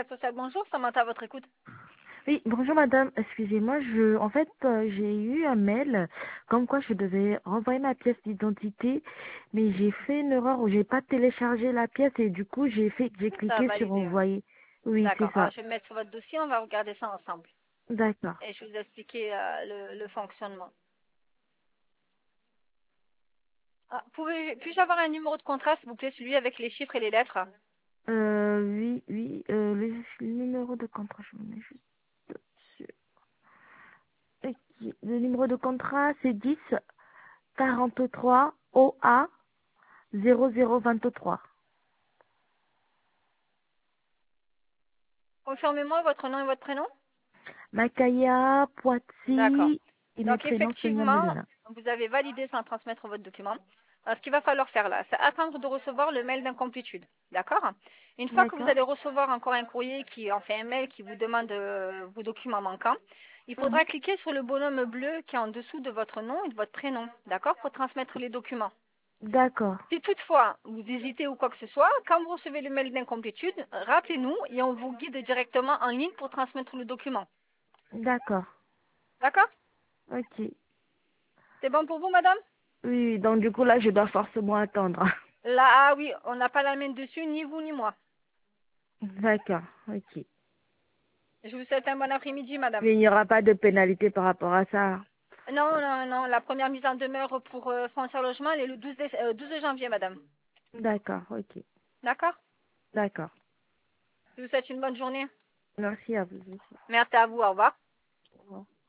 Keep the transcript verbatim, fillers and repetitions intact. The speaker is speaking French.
Cascade Sociale, bonjour, Samantha à votre écoute. Oui, bonjour madame, excusez-moi, je, en fait, euh, j'ai eu un mail comme quoi je devais renvoyer ma pièce d'identité, mais j'ai fait une erreur où j'ai pas téléchargé la pièce et du coup j'ai fait, j'ai Ça a cliqué sur validé. Hein. envoyer. Oui, c'est D'accord. Alors, ça. je vais me mettre sur votre dossier, on va regarder ça ensemble. D'accord. Et je vais vous expliquer euh, le, le fonctionnement. Ah, pouvez, puis-je avoir un numéro de contrat, s'il vous plaît, celui avec les chiffres et les lettres? Euh, oui, oui, euh, le, le numéro de contrat, je me mets juste dessus. Ok, le numéro de contrat c'est dix quarante-trois O A zéro zéro vingt-trois. Confirmez-moi votre nom et votre prénom. Makaya, D'accord. Poitsy, et mes Donc, prénoms Sonia effectivement, Melina. vous avez validé sans transmettre votre document. Alors, ce qu'il va falloir faire là, c'est attendre de recevoir le mail d'incomplétude. D'accord? Une fois que vous D'accord. allez recevoir encore un courrier qui en fait un mail qui vous demande euh, vos documents manquants, il faudra Mhm. cliquer sur le bonhomme bleu qui est en dessous de votre nom et de votre prénom. D'accord? Pour transmettre les documents. D'accord. Si toutefois vous hésitez ou quoi que ce soit, quand vous recevez le mail d'incomplétude, rappelez-nous et on vous guide directement en ligne pour transmettre le document. D'accord. D'accord? Ok. C'est bon pour vous, madame? Oui, donc du coup là, je dois forcément attendre. Là, ah oui, on n'a pas la main dessus, ni vous ni moi. D'accord. Ok. Je vous souhaite un bon après-midi, madame. Mais il n'y aura pas de pénalité par rapport à ça. Non, non, non, la première mise en demeure pour euh, Foncière Logement, elle est le douze, déce- euh, douze janvier, madame. D'accord. Ok. D'accord? D'accord. Je vous souhaite une bonne journée. Merci à vous aussi. Merci à vous, au revoir. Au revoir.